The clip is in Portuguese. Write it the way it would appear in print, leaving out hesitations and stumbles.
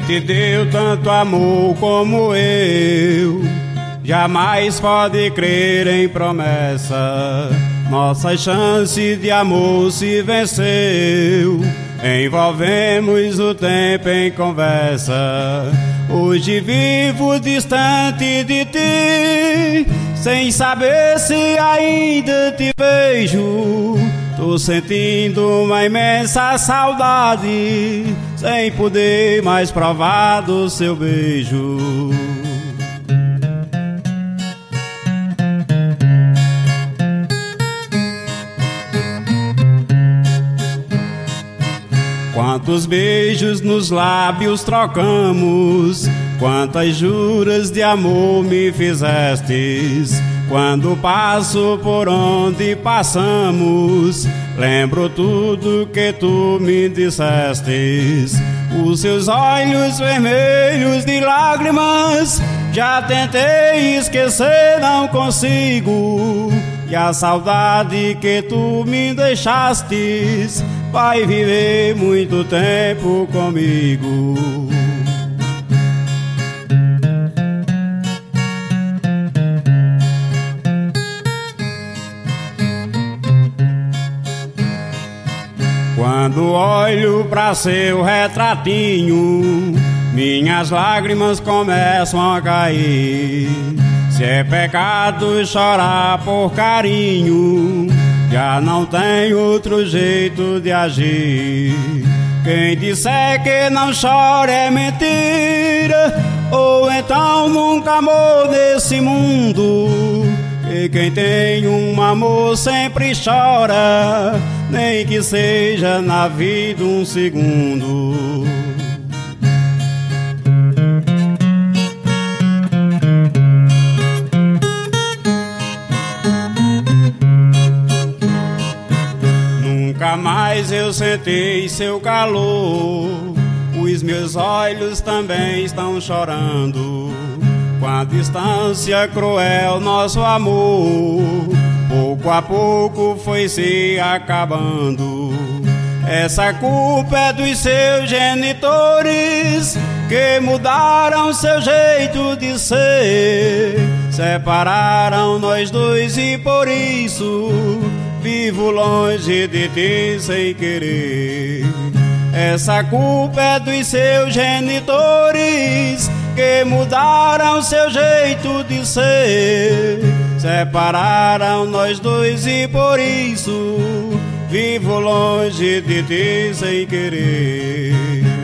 te deu tanto amor como eu, jamais pode crer em promessa. Nossas chances de amor se venceu, envolvemos o tempo em conversa. Hoje vivo distante de ti, sem saber se ainda te vejo. Tô sentindo uma imensa saudade, sem poder mais provar do seu beijo. Quantos beijos nos lábios trocamos, quantas juras de amor me fizestes. Quando passo por onde passamos, lembro tudo que tu me dissestes. Os seus olhos vermelhos de lágrimas, já tentei esquecer, não consigo. E a saudade que tu me deixastes vai viver muito tempo comigo. Quando olho pra seu retratinho, minhas lágrimas começam a cair. Se é pecado chorar por carinho, já não tem outro jeito de agir. Quem disser que não chora é mentira, ou então nunca amou nesse mundo. E quem tem um amor sempre chora, nem que seja na vida um segundo. Nunca mais eu senti seu calor, os meus olhos também estão chorando. Com a distância cruel nosso amor, pouco a pouco foi se acabando. Essa culpa é dos seus genitores, que mudaram seu jeito de ser. Separaram nós dois e por isso vivo longe de ti sem querer. Essa culpa é dos seus genitores, que mudaram seu jeito de ser. Separaram nós dois e por isso vivo longe de ti sem querer.